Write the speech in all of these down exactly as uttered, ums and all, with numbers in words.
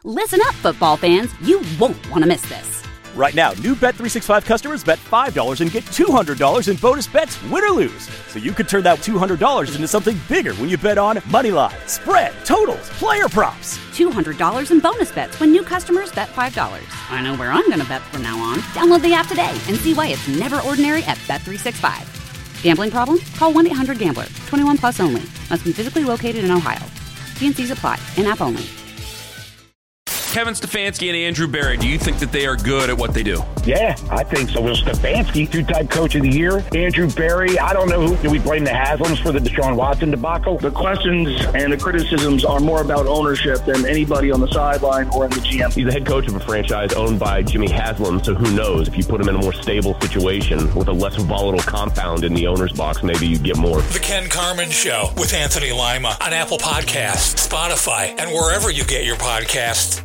Listen up, football fans. You won't want to miss this. Right now, new Bet three sixty-five customers bet five dollars and get two hundred dollars in bonus bets, win or lose. So you could turn that two hundred dollars into something bigger when you bet on money line, spread, totals, player props. two hundred dollars in bonus bets when new customers bet five dollars. I know where I'm going to bet from now on. Download the app today and see why it's never ordinary at Bet three sixty-five. Gambling problem? Call one eight hundred gambler. twenty-one plus only. Must be physically located in Ohio. T and C's apply. In-app only. Kevin Stefanski and Andrew Berry, do you think that they are good at what they do? Yeah, I think so. Well, Stefanski, two-time coach of the year. Andrew Berry, I don't know who. Do we blame the Haslams for the Deshaun Watson debacle? The questions and the criticisms are more about ownership than anybody on the sideline or in the G M. He's the head coach of a franchise owned by Jimmy Haslam, so who knows? If you put him in a more stable situation with a less volatile compound in the owner's box, maybe you get more. The Ken Carman Show with Anthony Lima on Apple Podcasts, Spotify, and wherever you get your podcasts.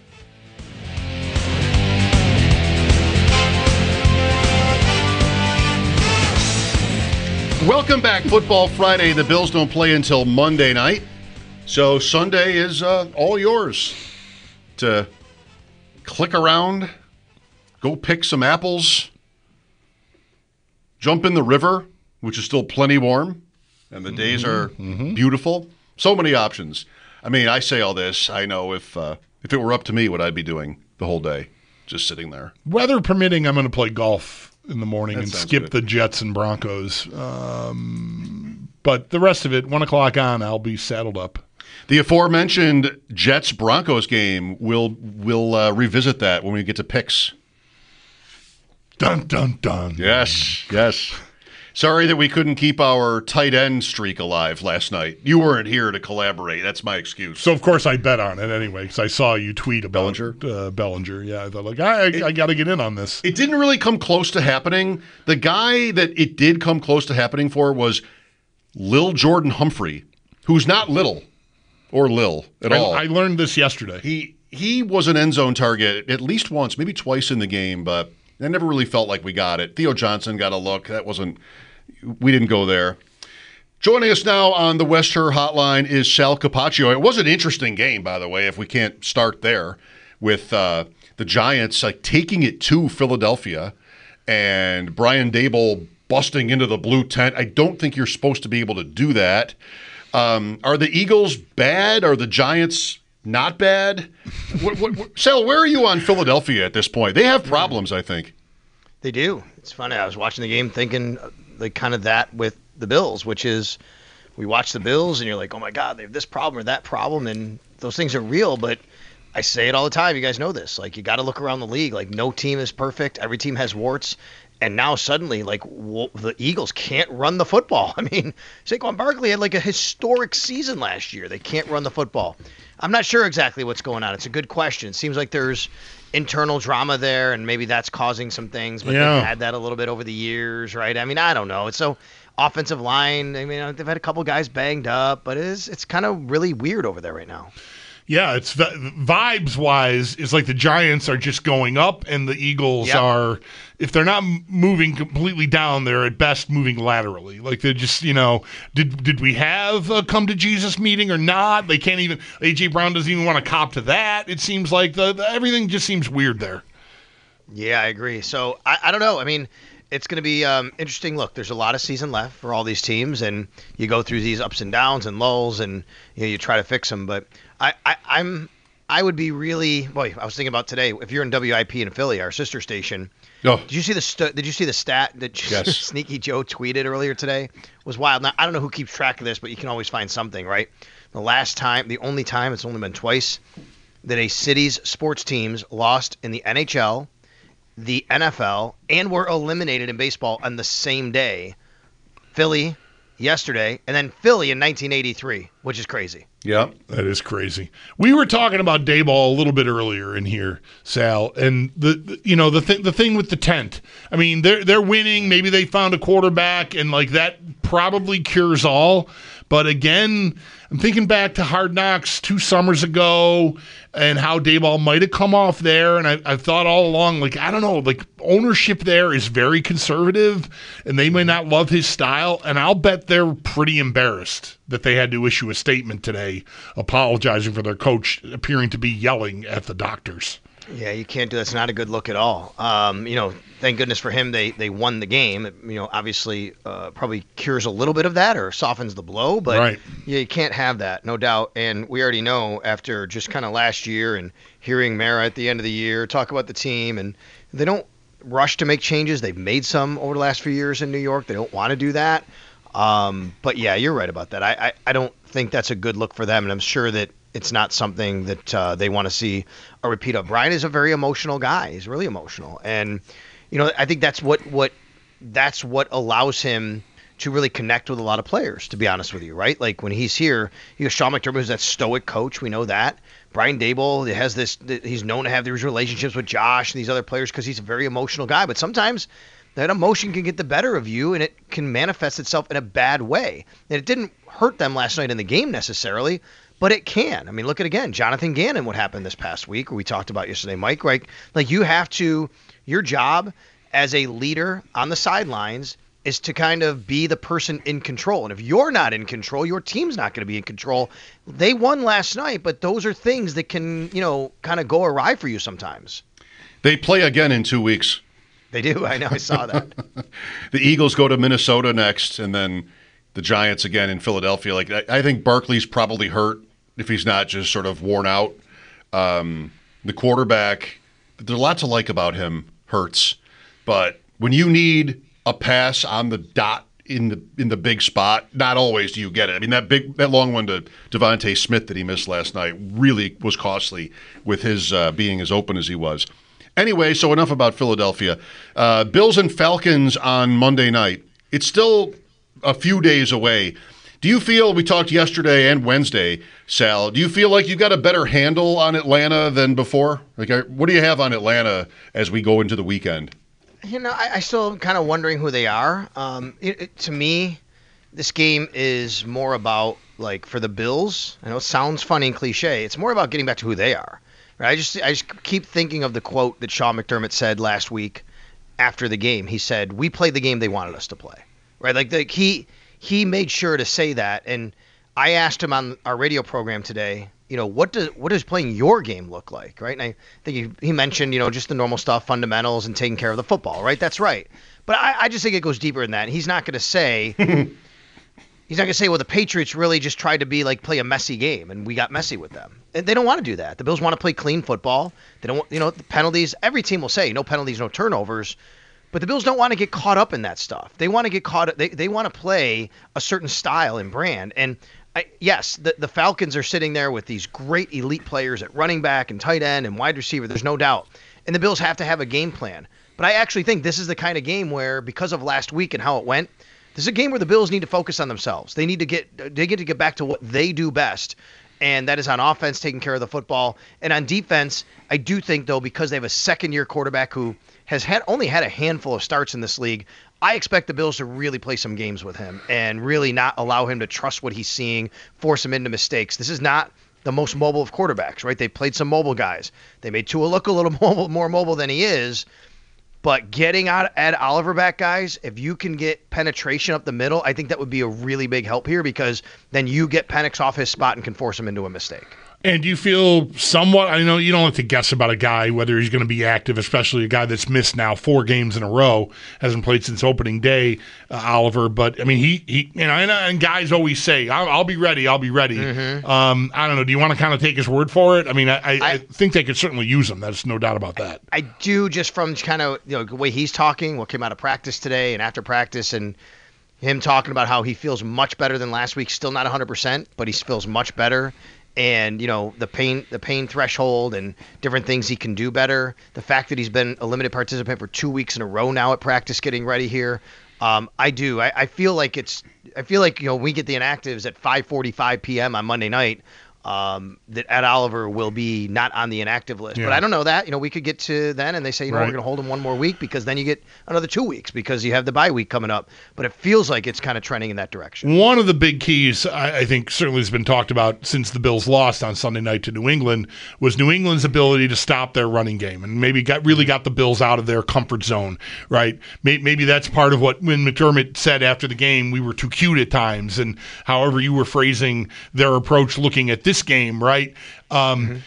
Welcome back, Football Friday. The Bills don't play until Monday night, so Sunday is uh, all yours to click around, go pick some apples, jump in the river, which is still plenty warm, and the mm-hmm. days are mm-hmm. beautiful. So many options. I mean, I say all this. I know if uh, if it were up to me, what I'd be doing the whole day, just sitting there. Weather permitting, I'm going to play golf in the morning That and sounds skip good. the Jets and Broncos. Um, but the rest of it, one o'clock on, I'll be saddled up. The aforementioned Jets-Broncos game, we'll, we'll uh, revisit that when we get to picks. Dun, dun, dun. Yes, yes. Sorry that we couldn't keep our tight end streak alive last night. You weren't here to collaborate. That's my excuse. So, of course, I bet on it anyway because I saw you tweet about Bellinger? Uh, Bellinger. Yeah, I thought, like, I, I, I got to get in on this. It didn't really come close to happening. The guy that it did come close to happening for was Lil Jordan Humphrey, who's not little or Lil at I, all. I learned this yesterday. He he was an end zone target at least once, maybe twice in the game, but I never really felt like we got it. Theo Johnson got a look. That wasn't – we didn't go there. Joining us now on the West Her Hotline is Sal Capaccio. It was an interesting game, by the way, if we can't start there, with uh, the Giants like taking it to Philadelphia and Brian Daboll busting into the blue tent. I don't think you're supposed to be able to do that. Um, are the Eagles bad? Are the Giants not bad? what, what, what, Sal, where are you on Philadelphia at this point? They have problems, I think. They do. It's funny. I was watching the game thinking like kind of that with the Bills, which is we watch the Bills and you're like, oh, my God, they have this problem or that problem, and those things are real. But I say it all the time. You guys know this. Like, you got to look around the league. Like, no team is perfect. Every team has warts. And now suddenly, like, w- the Eagles can't run the football. I mean, Saquon Barkley had like a historic season last year. They can't run the football. I'm not sure exactly what's going on. It's a good question. It seems like there's internal drama there, and maybe that's causing some things. But Yeah. they've had that a little bit over the years, right? I mean, I don't know. It's so offensive line. I mean, they've had a couple guys banged up, but it is, it's kind of really weird over there right now. Yeah, it's vibes wise, it's like the Giants are just going up, and the Eagles Yep. are, if they're not m- moving completely down, they're at best moving laterally. Like they're just, you know, did did we have a come to Jesus meeting or not? They can't even. A J Brown doesn't even want to cop to that. It seems like the, the everything just seems weird there. Yeah, I agree. So I, I don't know. I mean, it's going to be um, interesting. Look, there's a lot of season left for all these teams, and you go through these ups and downs and lulls, and you know, you try to fix them. But I, I, I'm I would be really boy. I was thinking about today. If you're in W I P in Philly, our sister station. Oh. Did you see the st- Did you see the stat that Yes. Sneaky Joe tweeted earlier today? It was wild. Now, I don't know who keeps track of this, but you can always find something, right? The last time, the only time, it's only been twice, that a city's sports teams lost in the N H L, the N F L, and were eliminated in baseball on the same day. Philly yesterday, and then Philly in nineteen eighty-three, which is crazy. Yeah, that is crazy. We were talking about Daboll a little bit earlier in here, Sal, and the, the you know the thing the thing with the tent. I mean, they're they're winning. Maybe they found a quarterback, and like that probably cures all. But again, I'm thinking back to Hard Knocks two summers ago and how Daboll might have come off there. And I, I've thought all along, like, I don't know, like ownership there is very conservative and they may not love his style. And I'll bet they're pretty embarrassed that they had to issue a statement today apologizing for their coach appearing to be yelling at the doctors. Yeah, you can't do that. It's not a good look at all. Um, you know, thank goodness for him they, they won the game. You know, obviously uh, probably cures a little bit of that or softens the blow, but right. yeah, you can't have that, no doubt. And we already know after just kind of last year and hearing Mara at the end of the year talk about the team, and they don't rush to make changes. They've made some over the last few years in New York. They don't want to do that. Um, but, yeah, you're right about that. I, I, I don't think that's a good look for them, and I'm sure that it's not something that uh, they want to see a repeat of. Brian is a very emotional guy. He's really emotional. And, you know, I think that's what, what that's what allows him to really connect with a lot of players, to be honest with you, right? Like when he's here, you know, Sean McDermott is that stoic coach. We know that. Brian Daboll has this, he's known to have these relationships with Josh and these other players because he's a very emotional guy. But sometimes that emotion can get the better of you and it can manifest itself in a bad way. And it didn't hurt them last night in the game necessarily, but it can. I mean, look at, again, Jonathan Gannon, what happened this past week, or we talked about yesterday, Mike, right? Like you have to, your job as a leader on the sidelines is to kind of be the person in control. And if you're not in control, your team's not going to be in control. They won last night, but those are things that can, you know, kind of go awry for you sometimes. They play again in two weeks. They do. I know. I saw that. The Eagles go to Minnesota next, and then the Giants again in Philadelphia. Like I, I think Barkley's probably hurt if he's not just sort of worn out. Um, the quarterback, there's a lot to like about him, Hurts. But when you need a pass on the dot in the in the big spot, not always do you get it. I mean, that big that long one to Devontae Smith that he missed last night really was costly with his uh, being as open as he was. Anyway, so enough about Philadelphia. Uh, Bills and Falcons on Monday night. It's still a few days away. Do you feel, we talked yesterday and Wednesday, Sal, do you feel like you got a better handle on Atlanta than before? Like, what do you have on Atlanta as we go into the weekend? You know, I, I still am kind of wondering who they are. Um, it, it, to me, this game is more about, like, for the Bills, I know it sounds funny and cliche, it's more about getting back to who they are. Right? I just I just keep thinking of the quote that Sean McDermott said last week after the game. He said, we played the game they wanted us to play. Right? Like, the, he he made sure to say that. And I asked him on our radio program today, you know, what does what does playing your game look like, right? And I think he, he mentioned, you know, just the normal stuff, fundamentals, and taking care of the football, right? That's right. But I, I just think it goes deeper than that. He's not going to say, he's not going to say, well, the Patriots really just tried to be like play a messy game, and we got messy with them. And they don't want to do that. The Bills want to play clean football. They don't want, you know, the penalties. Every team will say no penalties, no turnovers. But the Bills don't want to get caught up in that stuff. They want to get caught. They they want to play a certain style and brand. And I, yes, the, the Falcons are sitting there with these great elite players at running back and tight end and wide receiver. There's no doubt. And the Bills have to have a game plan. But I actually think this is the kind of game where, because of last week and how it went, this is a game where the Bills need to focus on themselves. They need to get they get to get back to what they do best. And that is on offense, taking care of the football. And on defense, I do think, though, because they have a second-year quarterback who has had only had a handful of starts in this league, I expect the Bills to really play some games with him and really not allow him to trust what he's seeing, force him into mistakes. This is not the most mobile of quarterbacks, right? They played some mobile guys. They made Tua look a little mobile, more mobile than he is. But getting out Ed Oliver back, guys, if you can get penetration up the middle, I think that would be a really big help here, because then you get Penix off his spot and can force him into a mistake. And do you feel somewhat, I know you don't have to guess about a guy, whether he's going to be active, especially a guy that's missed now four games in a row, hasn't played since opening day, uh, Oliver. But, I mean, he, he you know, and, and guys always say, I'll, I'll be ready, I'll be ready. Mm-hmm. Um, I don't know, do you want to kind of take his word for it? I mean, I, I, I, I think they could certainly use him. There's no doubt about that. I, I do, just from kind of, you know, the way he's talking, what came out of practice today and after practice, and him talking about how he feels much better than last week. Still not one hundred percent, but he feels much better. And, you know, the pain the pain threshold and different things he can do better. The fact that he's been a limited participant for two weeks in a row now at practice getting ready here. Um, I do. I, I feel like it's – I feel like, you know, we get the inactives at five forty-five p.m. on Monday night. um, that Ed Oliver will be not on the inactive list. Yeah. But I don't know that. You know, we could get to then and they say, you know, Right. we're going to hold him one more week because then you get another two weeks because you have the bye week coming up. But it feels like it's kind of trending in that direction. One of the big keys, I, I think, certainly has been talked about since the Bills lost on Sunday night to New England, was New England's ability to stop their running game and maybe got really got the Bills out of their comfort zone, right? Maybe, maybe that's part of what when McDermott said after the game, we were too cute at times, and however you were phrasing their approach looking at this game, right? Um, mm-hmm.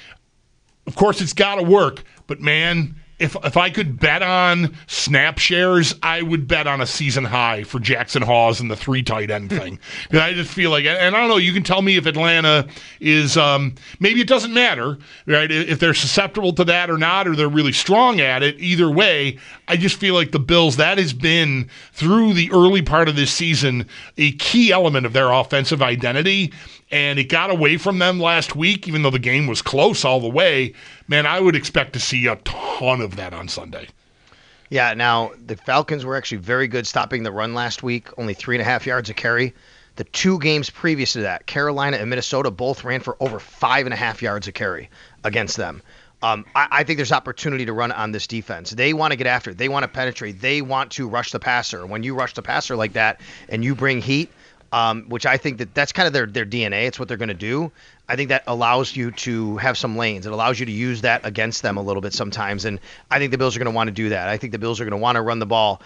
Of course, it's got to work, but man, if if I could bet on snap shares, I would bet on a season high for Jackson Hawes and the three tight end thing. Because I just feel like, and I don't know, you can tell me if Atlanta is, um, maybe it doesn't matter, right? If they're susceptible to that or not, or they're really strong at it. Either way, I just feel like the Bills, that has been, through the early part of this season, a key element of their offensive identity. And it got away from them last week, even though the game was close all the way. Man, I would expect to see a ton of that on Sunday. Yeah, now the Falcons were actually very good stopping the run last week, only three and a half yards a carry. The two games previous to that, Carolina and Minnesota, both ran for over five and a half yards a carry against them. Um, I, I think there's opportunity to run on this defense. They want to get after it. They want to penetrate. They want to rush the passer. When you rush the passer like that and you bring heat, Um, which I think that that's kind of their, their D N A. It's what they're going to do. I think that allows you to have some lanes. It allows you to use that against them a little bit sometimes. And I think the Bills are going to want to do that. I think the Bills are going to want to run the ball.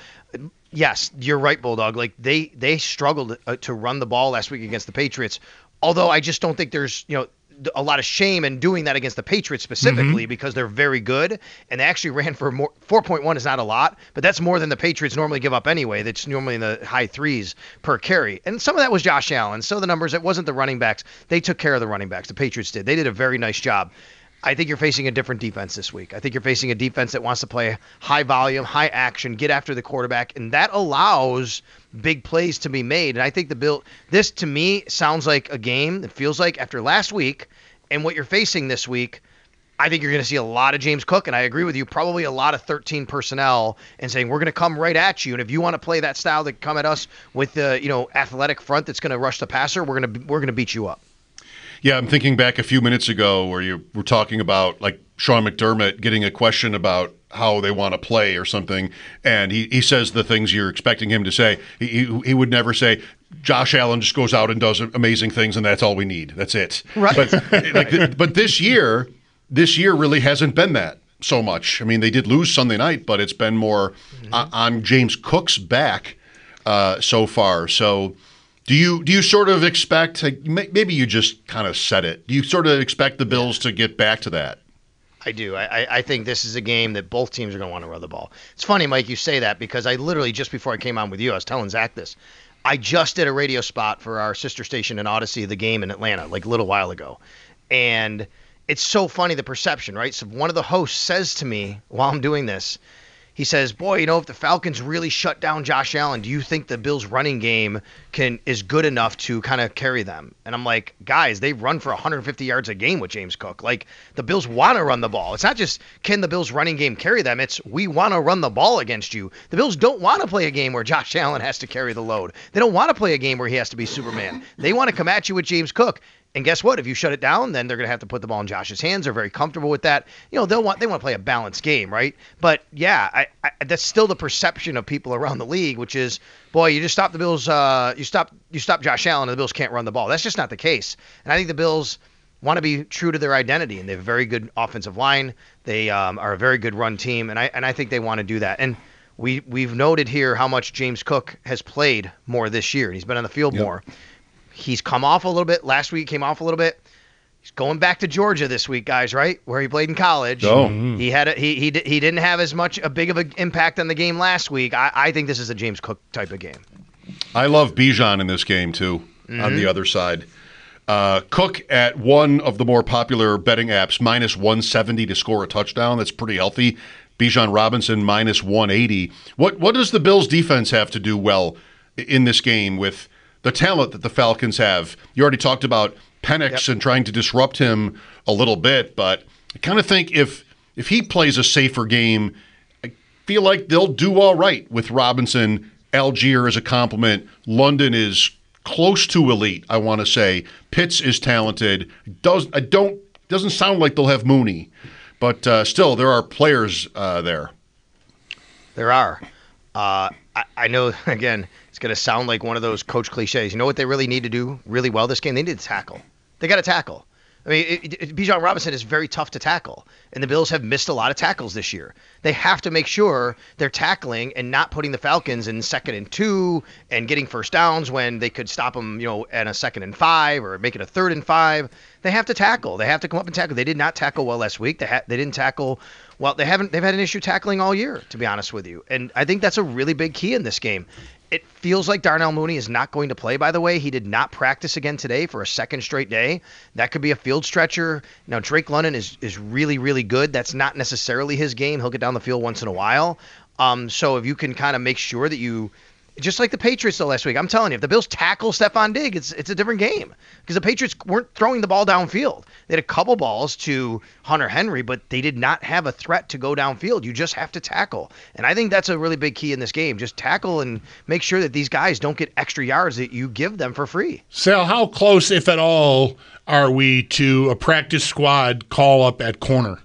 Yes, you're right, Bulldog. Like they they struggled uh, to run the ball last week against the Patriots. Although I just don't think there's, you know, a lot of shame in doing that against the Patriots specifically mm-hmm. because they're very good, and they actually ran for more. four point one is not a lot, but that's more than the Patriots normally give up anyway. That's normally in the high threes per carry, and some of that was Josh Allen. So the numbers, it wasn't the running backs. They took care of the running backs. The Patriots did. They did a very nice job. I think you're facing a different defense this week. I think you're facing a defense that wants to play high volume, high action, get after the quarterback, and that allows big plays to be made. And I think the Bill, this to me sounds like a game that feels like after last week and what you're facing this week, I think you're going to see a lot of James Cook, and I agree with you, probably a lot of thirteen personnel, and saying we're going to come right at you. And if you want to play that style that come at us with the you know athletic front that's going to rush the passer, we're going to we're going to beat you up. Yeah, I'm thinking back a few minutes ago where you were talking about like Sean McDermott getting a question about how they want to play or something, and he, he says the things you're expecting him to say. He, he he would never say, Josh Allen just goes out and does amazing things, and that's all we need. That's it. Right. But like, but this year, this year really hasn't been that so much. I mean, they did lose Sunday night, but it's been more mm-hmm. on, on James Cook's back uh, so far. So. Do you do you sort of expect, maybe you just kind of said it, do you sort of expect the Bills to get back to that? I do. I, I think this is a game that both teams are going to want to run the ball. It's funny, Mike, you say that because I literally, just before I came on with you, I was telling Zach this. I just did a radio spot for our sister station in Odyssey, the game in Atlanta, like a little while ago. And it's so funny, the perception, right? So one of the hosts says to me while I'm doing this, he says, boy, you know, if the Falcons really shut down Josh Allen, do you think the Bills' running game can is good enough to kind of carry them? And I'm like, guys, they run for one hundred fifty yards a game with James Cook. Like, the Bills want to run the ball. It's not just can the Bills' running game carry them. It's we want to run the ball against you. The Bills don't want to play a game where Josh Allen has to carry the load. They don't want to play a game where he has to be Superman. They want to come at you with James Cook. And guess what? If you shut it down, then they're going to have to put the ball in Josh's hands. They're very comfortable with that. You know, they'll want they want to play a balanced game, right? But yeah, I, I, that's still the perception of people around the league, which is, boy, you just stop the Bills. Uh, you stop you stop Josh Allen, and the Bills can't run the ball. That's just not the case. And I think the Bills want to be true to their identity, and they have a very good offensive line. They um, are a very good run team, and I and I think they want to do that. And we we've noted here how much James Cook has played more this year. He's been on the field yep. more. He's come off a little bit. Last week came off a little bit. He's going back to Georgia this week, guys, right? Where he played in college. Oh. He had a, he he he didn't have as much a big of an impact on the game last week. I, I think this is a James Cook type of game. I love Bijan in this game too. Mm-hmm. On the other side, uh, Cook at one of the more popular betting apps, minus one seventy to score a touchdown. That's pretty healthy. Bijan Robinson minus one eighty. What what does the Bills defense have to do well in this game with the talent that the Falcons have? You already talked about Penix yep. and trying to disrupt him a little bit, but I kind of think if if he plays a safer game, I feel like they'll do all right with Robinson. Algier as a compliment. London is close to elite, I want to say. Pitts is talented. Does I don't doesn't sound like they'll have Mooney, but uh, still there are players uh, there. There are. Uh, I, I know, again, it's going to sound like one of those coach cliches. You know what they really need to do really well this game? They need to tackle. They got to tackle. I mean, it, it, Bijan Robinson is very tough to tackle, and the Bills have missed a lot of tackles this year. They have to make sure they're tackling and not putting the Falcons in second and two and getting first downs when they could stop them, you know, at a second and five or make it a third and five. They have to tackle. They have to come up and tackle. They did not tackle well last week. They ha- they didn't tackle well. They haven't. They've had an issue tackling all year, to be honest with you. And I think that's a really big key in this game. It feels like Darnell Mooney is not going to play, by the way. He did not practice again today for a second straight day. That could be a field stretcher. Now, Drake London is, is really, really good. That's not necessarily his game. He'll get down the field once in a while. Um, so if you can kind of make sure that you – just like the Patriots, though, last week. I'm telling you, if the Bills tackle Stephon Diggs, it's it's a different game because the Patriots weren't throwing the ball downfield. They had a couple balls to Hunter Henry, but they did not have a threat to go downfield. You just have to tackle. And I think that's a really big key in this game. Just tackle and make sure that these guys don't get extra yards that you give them for free. Sal, how close, if at all, are we to a practice squad call-up at corner?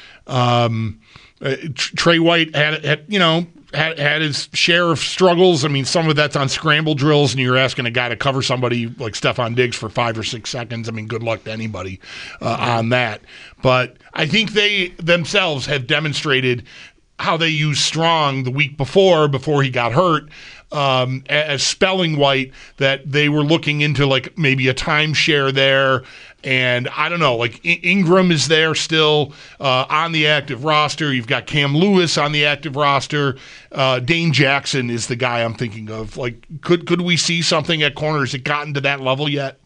Um, uh, Trey White had, had you know, Had, had his share of struggles. I mean, some of that's on scramble drills, and you're asking a guy to cover somebody like Stephon Diggs for five or six seconds. I mean, good luck to anybody uh, on that. But I think they themselves have demonstrated how they used Strong the week before, before he got hurt, um, as spelling White, that they were looking into like maybe a timeshare there. And I don't know, like Ingram is there still uh, on the active roster. You've got Cam Lewis on the active roster. Uh, Dane Jackson is the guy I'm thinking of. Like, could could we see something at corner? Has it gotten to that level yet?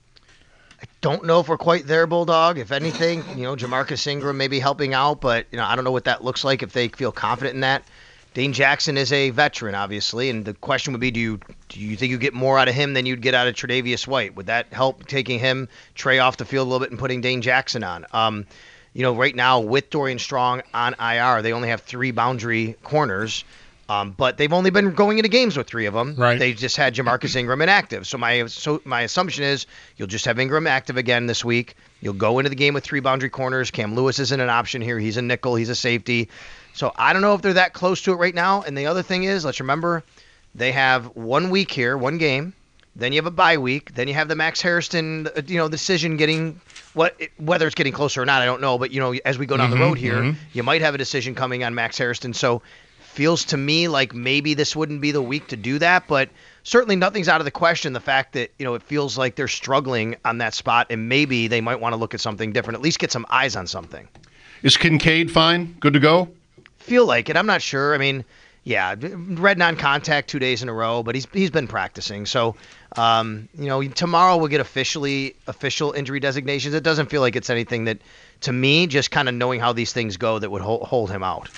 I don't know if we're quite there, Bulldog. If anything, you know, Jamarcus Ingram may be helping out, but you know, I don't know what that looks like if they feel confident in that. Dane Jackson is a veteran, obviously, and the question would be, do you do you think you get more out of him than you'd get out of Tre'Davious White? Would that help taking him, Trey, off the field a little bit and putting Dane Jackson on? Um, you know, right now with Dorian Strong on I R, they only have three boundary corners, um, but they've only been going into games with three of them. Right. They just had Jamarcus Ingram inactive. So my so my assumption is you'll just have Ingram active again this week. You'll go into the game with three boundary corners. Cam Lewis isn't an option here. He's a nickel. He's a safety. So I don't know if they're that close to it right now. And the other thing is, let's remember, they have one week here, one game. Then you have a bye week. Then you have the Max Hairston, you know, decision getting what whether it's getting closer or not, I don't know. But you know, as we go down mm-hmm, the road here, mm-hmm. you might have a decision coming on Max Hairston. So feels to me like maybe this wouldn't be the week to do that, but certainly nothing's out of the question. The fact that, you know, it feels like they're struggling on that spot, and maybe they might want to look at something different, at least get some eyes on something. Is Kincaid fine? Good to go? Feel like it. I'm not sure. I mean, yeah, red non-contact two days in a row, but he's he's been practicing. So, um, you know, tomorrow we'll get officially official injury designations. It doesn't feel like it's anything that, to me, just kind of knowing how these things go, that would hold, hold him out.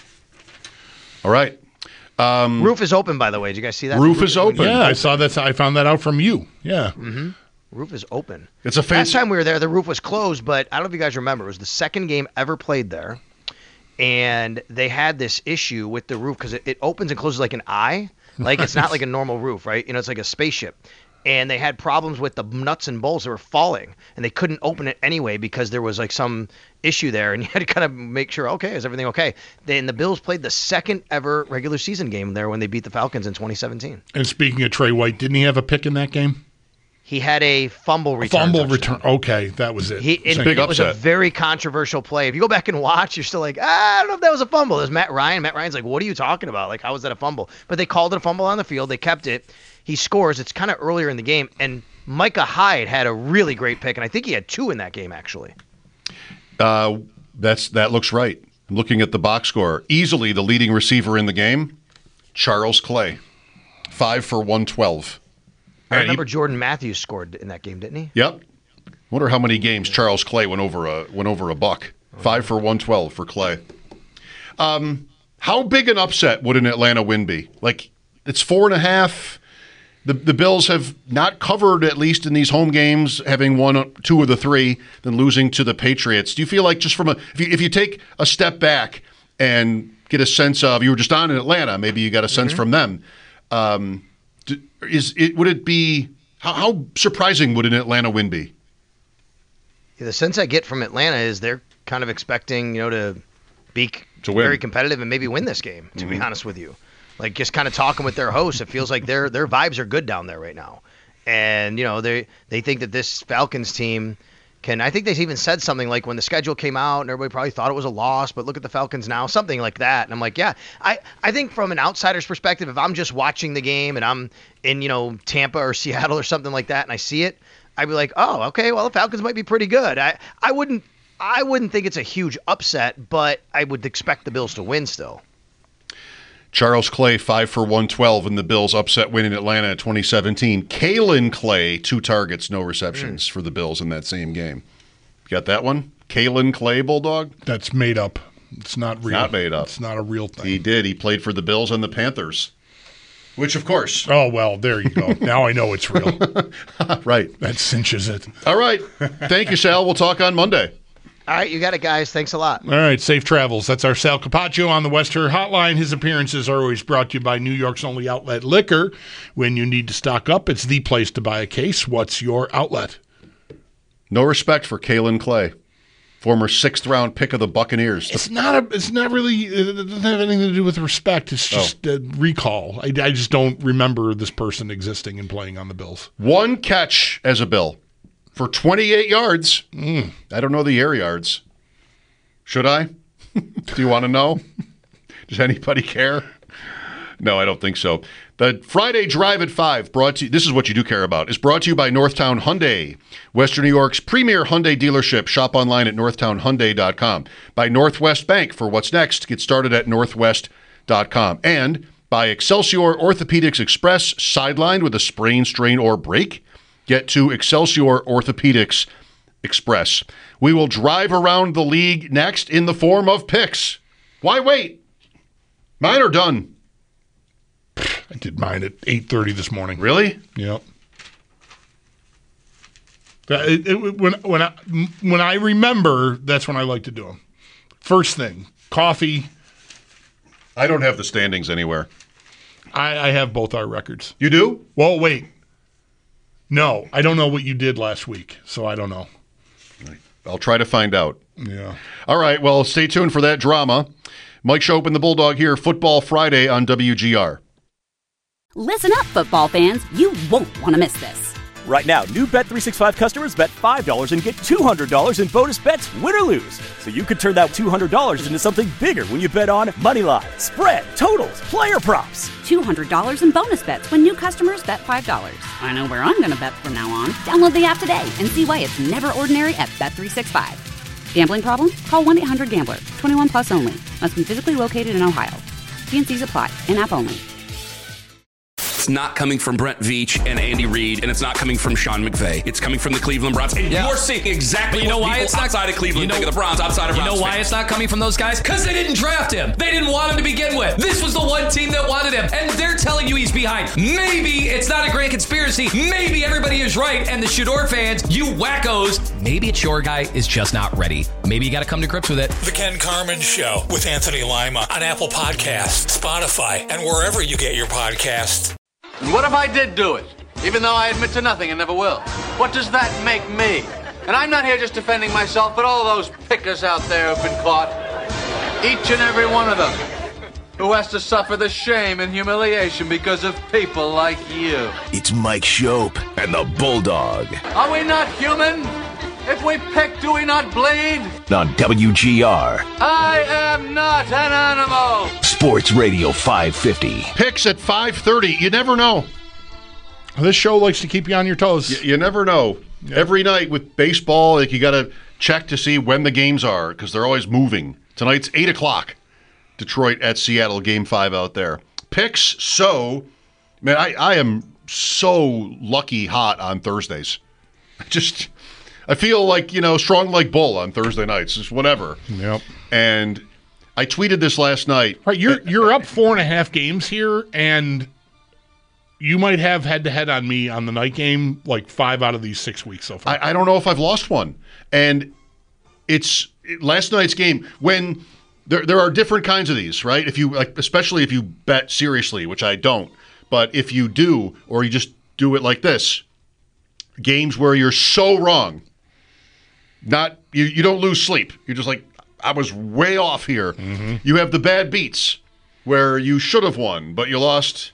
All right. Um, roof is open, by the way. Did you guys see that? Roof, roof is open. Yeah, I saw that. I found that out from you. Yeah. Mm-hmm. Roof is open. It's a fancy. Last time we were there, the roof was closed, but I don't know if you guys remember. It was the second game ever played there, and they had this issue with the roof because it, it opens and closes like an eye. Like it's not like a normal roof, right? You know, it's like a spaceship. And they had problems with the nuts and bolts that were falling, and they couldn't open it anyway because there was like some issue there, and you had to kind of make sure, okay, is everything okay? Then the Bills played the second ever regular season game there when they beat the Falcons in twenty seventeen. And speaking of Trey White, didn't he have a pick in that game? He had a fumble return. A fumble touchdown. return. Okay, that was it. He, it, Big it was upset. a very controversial play. If you go back and watch, you're still like, ah, I don't know if that was a fumble. There's Matt Ryan. Matt Ryan's like, what are you talking about? Like, how was that a fumble? But they called it a fumble on the field. They kept it. He scores. It's kind of earlier in the game. And Micah Hyde had a really great pick, and I think he had two in that game, actually. Uh, that's That looks right. I'm looking at the box score. Easily the leading receiver in the game, Charles Clay. Five for one twelve. I remember Jordan Matthews scored in that game, didn't he? Yep. Wonder how many games Charles Clay went over a went over a buck. Five for one twelve for Clay. Um, how big an upset would an Atlanta win be? Like, it's four and a half. The the Bills have not covered, at least in these home games, having won two of the three, then losing to the Patriots. Do you feel like just from a if you if you take a step back and get a sense of, you were just on in Atlanta, maybe you got a sense mm-hmm. from them. Um, Is it would it be How, how surprising would an Atlanta win be? Yeah, the sense I get from Atlanta is they're kind of expecting, you know, to be to win. very competitive and maybe win this game, to mm-hmm. be honest with you. Like, just kind of talking with their hosts, it feels like their their vibes are good down there right now. And, you know, they they think that this Falcons team can – I think they even said something like when the schedule came out and everybody probably thought it was a loss, but look at the Falcons now, something like that. And I'm like, yeah, I, I think from an outsider's perspective, if I'm just watching the game and I'm in, you know, Tampa or Seattle or something like that and I see it, I'd be like, oh, okay, well, the Falcons might be pretty good. I, I wouldn't I wouldn't think it's a huge upset, but I would expect the Bills to win still. Charles Clay, five for one twelve in the Bills' upset win in Atlanta in twenty seventeen. Kalen Clay, two targets, no receptions mm. for the Bills in that same game. Got that one? Kalen Clay, Bulldog? That's made up. It's not real. It's not made up. It's not a real thing. He did. He played for the Bills and the Panthers, which, of course. Oh, well, there you go. Now I know it's real. Right. That cinches it. All right. Thank you, Sal. We'll talk on Monday. All right, you got it, guys. Thanks a lot. All right, safe travels. That's our Sal Capaccio on the Western Hotline. His appearances are always brought to you by New York's only outlet Liquor. When you need to stock up, it's the place to buy a case. What's your outlet? No respect for Kalen Clay, former sixth-round pick of the Buccaneers. It's not a. It's not really. It doesn't have anything to do with respect. It's just oh. uh, recall. I, I just don't remember this person existing and playing on the Bills. One catch as a Bill. For twenty-eight yards. Mm. I don't know the air yards. Should I? Do you want to know? Does anybody care? No, I don't think so. The Friday Drive at five, brought to you, this is what you do care about, is brought to you by Northtown Hyundai, Western New York's premier Hyundai dealership. Shop online at northtown hyundai dot com. By Northwest Bank for what's next. Get started at northwest dot com. And by Excelsior Orthopedics Express, sidelined with a sprain, strain, or break. Get to Excelsior Orthopedics Express. We will drive around the league next in the form of picks. Why wait? Mine are done. I did mine at eight thirty this morning. Really? Yep. It, it, when, when, I, when I remember, that's when I like to do them. First thing, coffee. I don't have the standings anywhere. I, I have both our records. You do? Well, wait. No, I don't know what you did last week, so I don't know. I'll try to find out. Yeah. All right, well, stay tuned for that drama. Mike Schopp and the Bulldog here, Football Friday on W G R. Listen up, football fans. You won't want to miss this. Right now, new Bet three sixty-five customers bet five dollars and get two hundred dollars in bonus bets, win or lose. So you could turn that two hundred dollars into something bigger when you bet on money line, spread, totals, player props. two hundred dollars in bonus bets when new customers bet five dollars. I know where I'm going to bet from now on. Download the app today and see why it's never ordinary at Bet three sixty-five. Gambling problem? Call one eight hundred gambler. twenty-one plus only. Must be physically located in Ohio. T and C's apply. In-app only. It's not coming from Brent Veach and Andy Reid, and it's not coming from Sean McVay. It's coming from the Cleveland Browns. And yeah. you're seeing exactly but you know what why people it's not, outside of Cleveland you know, think of the Browns, outside of You Browns know why fans. it's not coming from those guys? Because they didn't draft him. They didn't want him to begin with. This was the one team that wanted him, and they're telling you he's behind. Maybe it's not a grand conspiracy. Maybe everybody is right, and the Shador fans, you wackos, maybe it's your guy is just not ready. Maybe you got to come to grips with it. The Ken Carman Show with Anthony Lima on Apple Podcasts, Spotify, and wherever you get your podcasts. What if I did do it, even though I admit to nothing and never will? What does that make me? And I'm not here just defending myself, but all those pickers out there who've been caught. Each and every one of them who has to suffer the shame and humiliation because of people like you. It's Mike Schopp and the Bulldog. Are we not human? If we pick, do we not bleed? On W G R. I am not an animal. Sports Radio five fifty. Picks at five thirty. You never know. This show likes to keep you on your toes. You, you never know. Yeah. Every night with baseball, like you got to check to see when the games are because they're always moving. Tonight's eight o'clock. Detroit at Seattle, game five out there. Picks, so, man, I, I am so lucky hot on Thursdays. I just... I feel like, you know, strong like bull on Thursday nights, just whatever. Yep. And I tweeted this last night. Right, you're you're up four and a half games here, and you might have head to head on me on the night game like five out of these six weeks so far. I, I don't know if I've lost one. And it's last night's game when there there are different kinds of these, right? If you like, especially if you bet seriously, which I don't, but if you do, or you just do it like this. games where you're so wrong. Not you, you don't lose sleep. You're just like, I was way off here. Mm-hmm. You have the bad beats where you should have won, but you lost.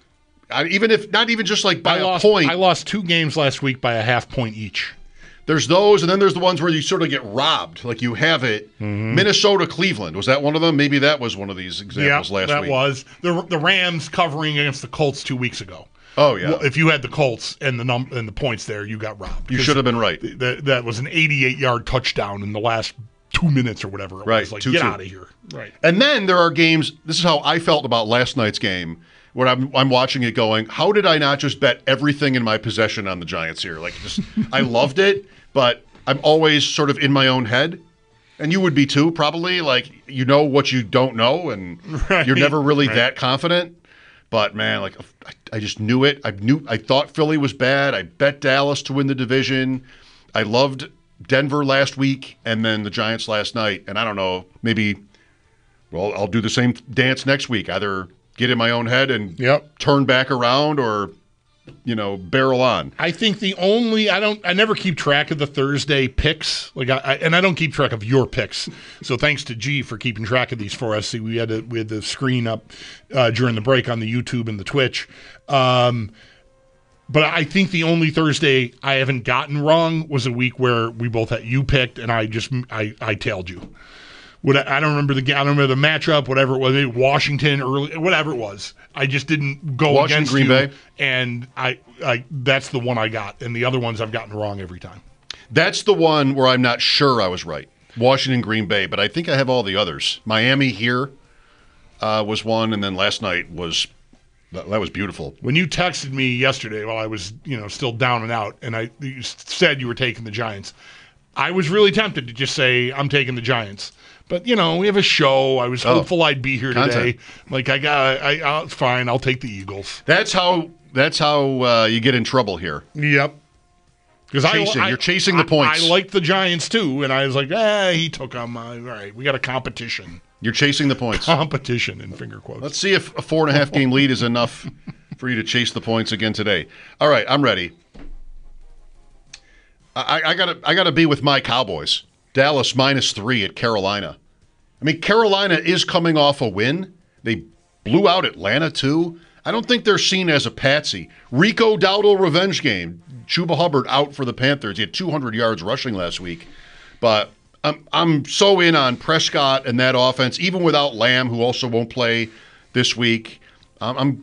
I, even if not even just like by I a lost, point. I lost two games last week by a half point each. There's those, and then there's the ones where you sort of get robbed. Like you have it. Mm-hmm. Minnesota, Cleveland. Was that one of them? Maybe that was one of these examples yeah, last that week. that was. The, the Rams covering against the Colts two weeks ago. Oh, yeah. Well, if you had the Colts and the num- and the points there, you got robbed. You should have been right. Th- that, that was an eighty-eight-yard touchdown in the last two minutes or whatever it right. was. Like, two, get two. out of here. Right. And then there are games, this is how I felt about last night's game, where I'm, I'm watching it going, how did I not just bet everything in my possession on the Giants here? Like, just I loved it, but I'm always sort of in my own head. And you would be too, probably. Like, you know what you don't know, and right. you're never really right. that confident. But, man, like, I, I just knew it. I knew I thought Philly was bad. I bet Dallas to win the division. I loved Denver last week and then the Giants last night. And I don't know, maybe, well, I'll do the same dance next week. Either get in my own head and yep. turn back around or, you know, barrel on. I think the only, I don't, I never keep track of the Thursday picks. Like I, I and I don't keep track of your picks. So thanks to G for keeping track of these for us. See, we had, a, we had the screen up uh, during the break on the YouTube and the Twitch. Um, But I think the only Thursday I haven't gotten wrong was a week where we both had you picked and I just I, I tailed you. What I, I don't remember the I don't remember the matchup, whatever it was, maybe Washington early, whatever it was. I just didn't go Washington, against Green you, Bay. and I, I that's the one I got, and the other ones I've gotten wrong every time. That's the one where I'm not sure I was right. Washington, Green Bay, but I think I have all the others. Miami here uh, was one, and then last night was. That was beautiful. When you texted me yesterday while I was, you know, still down and out, and I you said you were taking the Giants, I was really tempted to just say I'm taking the Giants. But you know, we have a show. I was oh, hopeful I'd be here content. today. Like I got, I, I fine. I'll take the Eagles. That's how. That's how uh, you get in trouble here. Yep. Because I, I, you're chasing the points. I, I liked the Giants too, and I was like, eh, he took them. Uh, all right, we got a competition. You're chasing the points. Competition in finger quotes. Let's see if a four and a half game lead is enough for you to chase the points again today. All right, I'm ready. I, I gotta I gotta be with my Cowboys. Dallas minus three at Carolina. I mean, Carolina is coming off a win. They blew out Atlanta too. I don't think they're seen as a patsy. Rico Dowdle revenge game. Chuba Hubbard out for the Panthers. He had two hundred yards rushing last week, but. I'm, I'm so in on Prescott and that offense, even without Lamb, who also won't play this week. Um, I'm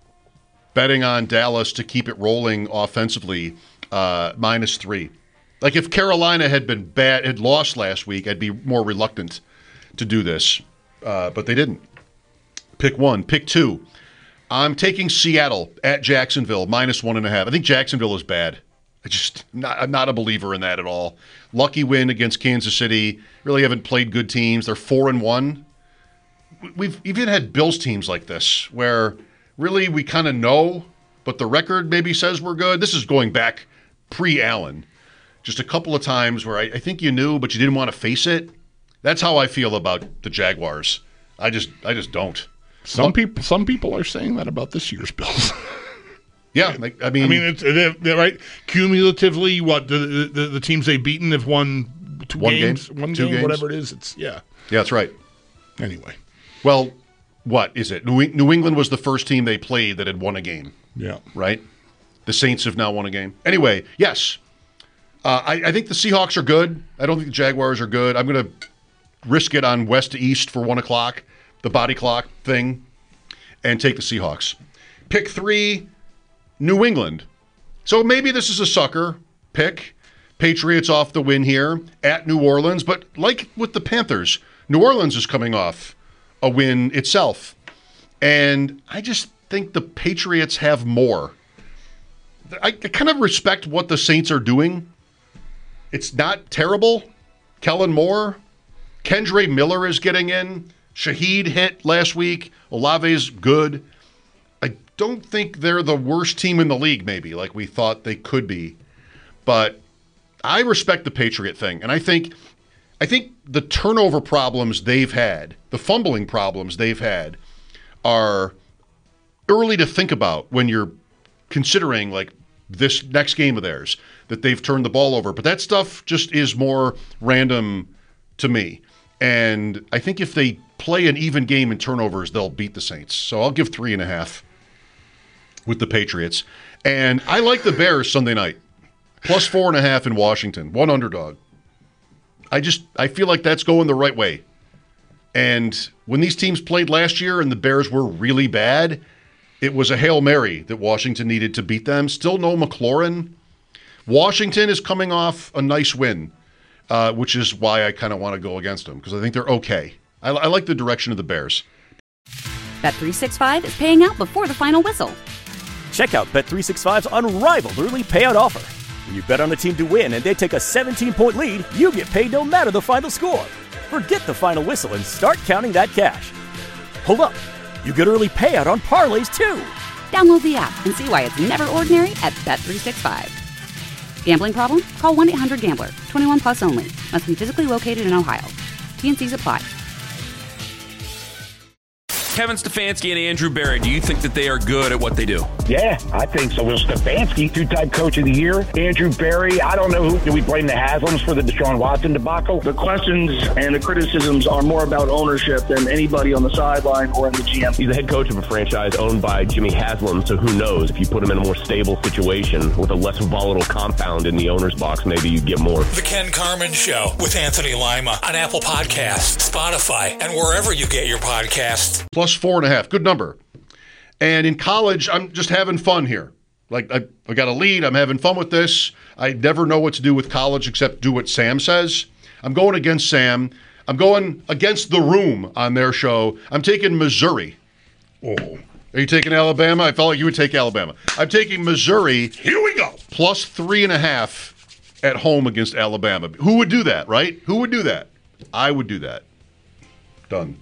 betting on Dallas to keep it rolling offensively, uh, minus three. Like if Carolina had been bad, had lost last week, I'd be more reluctant to do this, uh, but they didn't. Pick one. Pick two. I'm taking Seattle at Jacksonville, minus one and a half. I think Jacksonville is bad. I just not, I'm not a believer in that at all. Lucky win against Kansas City. Really haven't played good teams. They're four and one. We've even had Bills teams like this where really we kind of know, but the record maybe says we're good. This is going back pre-Allen. Just a couple of times where I, I think you knew, but you didn't want to face it. That's how I feel about the Jaguars. I just I just don't. Some people some people are saying that about this year's Bills. Yeah, like, I mean, I mean, it's they're, they're right. Cumulatively, what the, the the teams they've beaten have won two one games, game, one two game, games. whatever it is. It's yeah, yeah, that's right. Anyway, well, what is it? New, New England was the first team they played that had won a game. Yeah, right. The Saints have now won a game. Anyway, yes, uh, I, I think the Seahawks are good. I don't think the Jaguars are good. I'm going to risk it on west to east for one o'clock, the body clock thing, and take the Seahawks. Pick three. New England. So maybe this is a sucker pick. Patriots off the win here at New Orleans. But like with the Panthers, New Orleans is coming off a win itself. And I just think the Patriots have more. I, I kind of respect what the Saints are doing. It's not terrible. Kellen Moore. Kendre Miller is getting in. Shaheed hit last week. Olave's good. I don't think they're the worst team in the league, maybe, like we thought they could be. But I respect the Patriot thing. And I think I think the turnover problems they've had, the fumbling problems they've had, are early to think about when you're considering, like, this next game of theirs that they've turned the ball over. But that stuff just is more random to me. And I think if they play an even game in turnovers, they'll beat the Saints. So I'll give three and a half with the Patriots. And I like the Bears Sunday night. Plus four and a half in Washington. One underdog. I just I feel like that's going the right way. And when these teams played last year and the Bears were really bad, it was a Hail Mary that Washington needed to beat them. Still no McLaurin. Washington is coming off a nice win, uh, which is why I kind of want to go against them, because I think they're okay. I, I like the direction of the Bears. Bet three sixty-five is paying out before the final whistle. Check out Bet three sixty-five's unrivaled early payout offer. When you bet on a team to win and they take a seventeen-point lead, you get paid no matter the final score. Forget the final whistle and start counting that cash. Hold up. You get early payout on parlays, too. Download the app and see why it's never ordinary at Bet three sixty-five. Gambling problem? Call one eight hundred gambler. twenty-one plus only. Must be physically located in Ohio. T N Cs apply. Kevin Stefanski and Andrew Berry, do you think that they are good at what they do? Yeah, I think so. Will Stefanski, two-time coach of the year. Andrew Berry, I don't know who. Do we blame the Haslams for the Deshaun Watson debacle? The questions and the criticisms are more about ownership than anybody on the sideline or in the G M. He's the head coach of a franchise owned by Jimmy Haslam, so who knows? If you put him in a more stable situation with a less volatile compound in the owner's box, maybe you get more. The Ken Carman Show with Anthony Lima on Apple Podcasts, Spotify, and wherever you get your podcasts. Plus four and a half. Good number. And in college, I'm just having fun here. Like, I, I got a lead. I'm having fun with this. I never know what to do with college except do what Sam says. I'm going against Sam. I'm going against The Room on their show. I'm taking Missouri. Oh. Are you taking Alabama? I felt like you would take Alabama. I'm taking Missouri. Here we go. Plus three and a half at home against Alabama. Who would do that, right? Who would do that? I would do that. Done.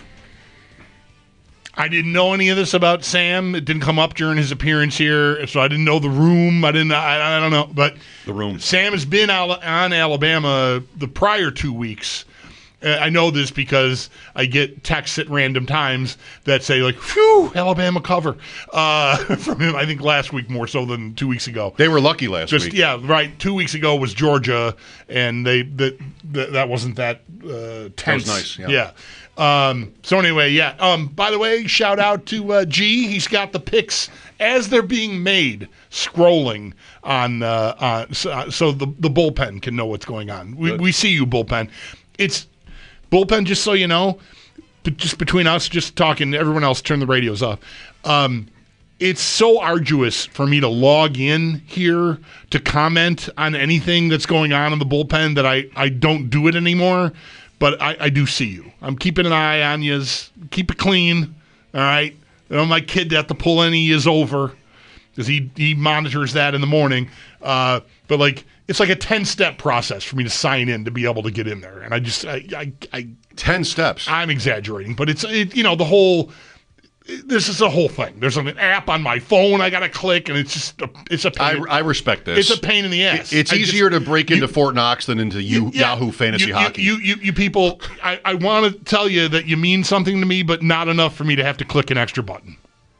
I didn't know any of this about Sam. It didn't come up during his appearance here, so I didn't know The Room. I didn't. I, I don't know, but The Room. Sam has been on Alabama the prior two weeks. Uh, I know this because I get texts at random times that say, like, phew, Alabama cover uh, from him. I think last week more so than two weeks ago. They were lucky last Just, week. Yeah, right. Two weeks ago was Georgia, and they that that, that wasn't that uh, tense. That was nice. Yeah. yeah. Um, so anyway, yeah. Um, by the way, shout out to uh, G. He's got the picks as they're being made, scrolling on, uh, uh, so, so the the bullpen can know what's going on. We, we see you, bullpen. It's bullpen. Just so you know, but just between us, just talking. Everyone else, turn the radios off. Um, it's so arduous for me to log in here to comment on anything that's going on in the bullpen that I I don't do it anymore. But I, I do see you. I'm keeping an eye on you. Keep it clean, all right? I don't want my kid to have to pull any of yous over because he, he monitors that in the morning. Uh, but, like, it's like a ten-step process for me to sign in to be able to get in there. And I just I, – I, I, ten steps. I'm exaggerating. But it's, it, you know, the whole – this is a whole thing. There's an app on my phone I got to click, and it's just a, it's a pain. I, I respect this. It's a pain in the ass. It's I easier just, to break you, into Fort Knox than into you, yeah, Yahoo Fantasy you, Hockey. You, you, you people, I, I want to tell you that you mean something to me, but not enough for me to have to click an extra button.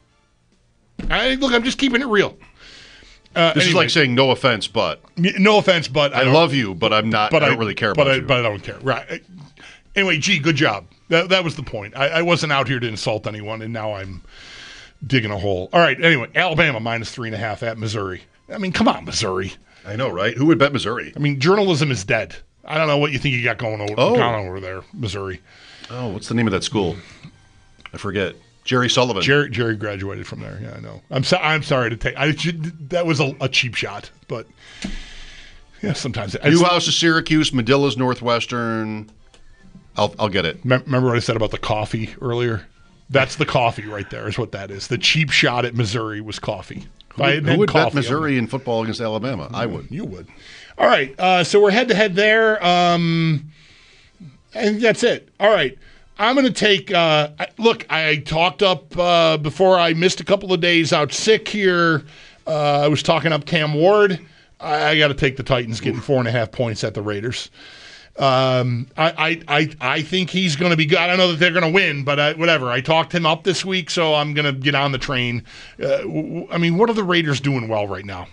I, look, I'm just keeping it real. Uh, this anyway, is like saying no offense, but no offense, but I, I love you, but I'm not. But I don't I, really care but about I, you. But I don't care. Right. Anyway, G, good job. That that was the point. I, I wasn't out here to insult anyone, and now I'm digging a hole. All right. Anyway, Alabama minus three and a half at Missouri. I mean, come on, Missouri. I know, right? Who would bet Missouri? I mean, journalism is dead. I don't know what you think you got going over, oh. going over there, Missouri. Oh, what's the name of that school? I forget. Jerry Sullivan. Jerry, Jerry graduated from there. Yeah, I know. I'm so, I'm sorry to take. I that was a, a cheap shot, but yeah, sometimes. Newhouse is Syracuse. Medilla's Northwestern. I'll I'll get it. Remember what I said about the coffee earlier? That's the coffee right there. Is what that is. The cheap shot at Missouri was coffee. Who would, who would bet Missouri in football against Alabama? I would. You would. All right. Uh, so we're head to head there. Um, and that's it. All right. I'm going to take uh, – look, I talked up uh, before I missed a couple of days out sick here. Uh, I was talking up Cam Ward. I, I got to take the Titans getting four and a half points at the Raiders. Um, I, I, I, I think he's going to be good. I don't know that they're going to win, but I, whatever. I talked him up this week, so I'm going to get on the train. Uh, w- I mean, what are the Raiders doing well right now?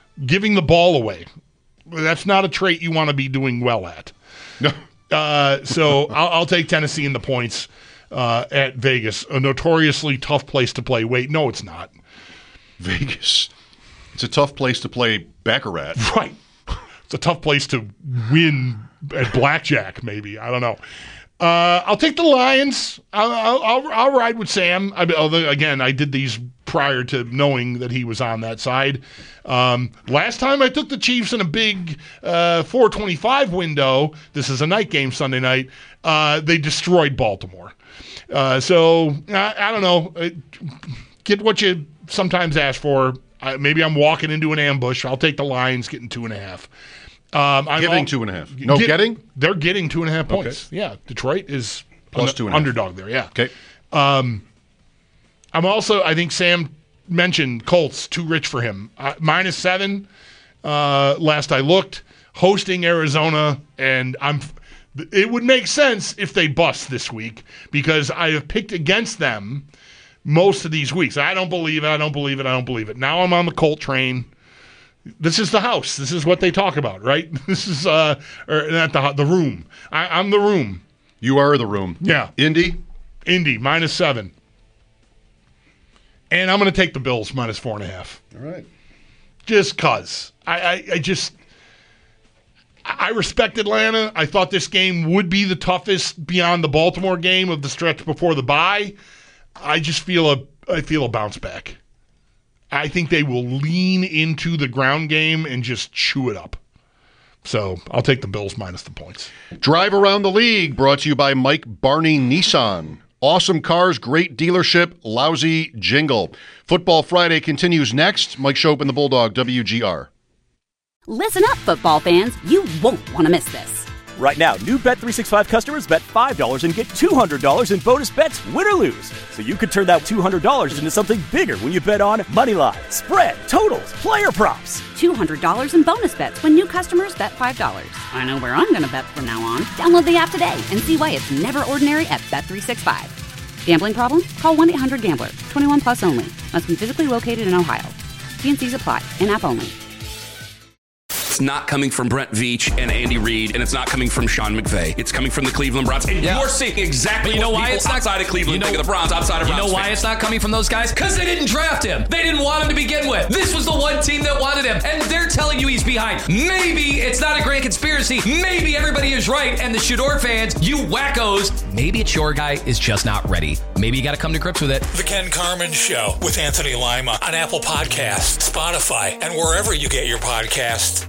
giving the ball away. That's not a trait you want to be doing well at. No. Uh, so I'll, I'll take Tennessee in the points uh, at Vegas, a notoriously tough place to play. Wait, no, it's not. Vegas. It's a tough place to play Baccarat. Right. It's a tough place to win at blackjack, maybe. I don't know. Uh, I'll take the Lions. I'll, I'll, I'll, I'll ride with Sam. I, although, again, I did these prior to knowing that he was on that side. Um, last time I took the Chiefs in a big uh, four twenty-five window. This is a night game Sunday night. Uh, they destroyed Baltimore. Uh, so, I, I don't know. Get what you sometimes ask for. Uh, maybe I'm walking into an ambush. I'll take the Lions getting two and a half. Um, I'm giving all, two and a half. No, get, getting? They're getting two and a half points. Okay. Yeah, Detroit is plus an, two and a half. Underdog there, yeah. Okay. Um, I'm also, I think Sam mentioned Colts, too rich for him. Uh, minus seven, uh, last I looked, hosting Arizona, and I'm. It would make sense if they bust this week because I have picked against them most of these weeks. I don't believe it, I don't believe it, I don't believe it. Now I'm on the Colt train. This is the house. This is what they talk about, right? This is uh, or not the the room. I, I'm the room. You are the room. Yeah. Indy? Indy, minus seven. And I'm going to take the Bills, minus four and a half. All right. Just because. I, I, I just, I respect Atlanta. I thought this game would be the toughest beyond the Baltimore game of the stretch before the bye. I just feel a, I feel a bounce back. I think they will lean into the ground game and just chew it up. So I'll take the Bills minus the points. Drive Around the League, brought to you by Mike Barney Nissan. Awesome cars, great dealership, lousy jingle. Football Friday continues next. Mike Shope and the Bulldog, W G R. Listen up, football fans. You won't want to miss this. Right now, new Bet three sixty-five customers bet five dollars and get two hundred dollars in bonus bets, win or lose. So you could turn that two hundred dollars into something bigger when you bet on money line, spread, totals, player props. two hundred dollars in bonus bets when new customers bet five dollars. I know where I'm going to bet from now on. Download the app today and see why it's never ordinary at Bet three sixty-five. Gambling problem? Call one eight hundred gambler. twenty-one plus only. Must be physically located in Ohio. T and C's apply. In-app only. It's not coming from Brent Veach and Andy Reid, and it's not coming from Sean McVay. It's coming from the Cleveland Browns. And yeah. you're seeing exactly but you know what why people it's not, outside of Cleveland you know, think of the Browns, outside of You Browns know why fans. it's not coming from those guys? Because they didn't draft him. They didn't want him to begin with. This was the one team that wanted him, and they're telling you he's behind. Maybe it's not a grand conspiracy. Maybe everybody is right, and the Shador fans, you wackos, maybe it's your guy is just not ready. Maybe you got to come to grips with it. The Ken Carman Show with Anthony Lima on Apple Podcasts, Spotify, and wherever you get your podcasts.